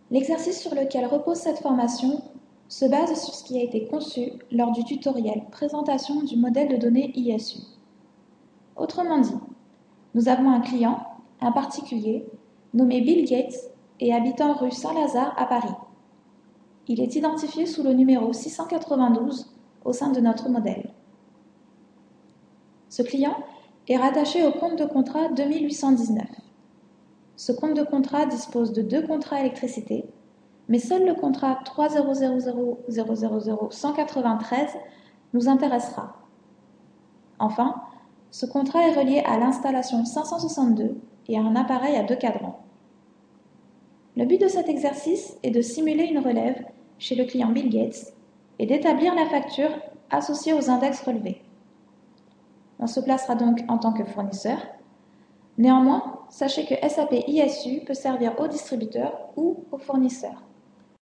L'exercice sur lequel repose cette formation se base sur ce qui a été conçu lors du tutoriel Présentation du modèle de données ISU. Autrement dit, nous avons un client, un particulier, nommé Bill Gates et habitant rue Saint-Lazare à Paris. Il est identifié sous le numéro 692 au sein de notre modèle. Ce client est rattaché au compte de contrat 2819. Ce compte de contrat dispose de 2 contrats électricité, mais seul le contrat 30000000193 nous intéressera. Enfin, ce contrat est relié à l'installation 562 et à un appareil à 2 cadrans. Le but de cet exercice est de simuler une relève chez le client Bill Gates et d'établir la facture associée aux index relevés. On se placera donc en tant que fournisseur. Néanmoins, sachez que SAP ISU peut servir au distributeur ou au fournisseur.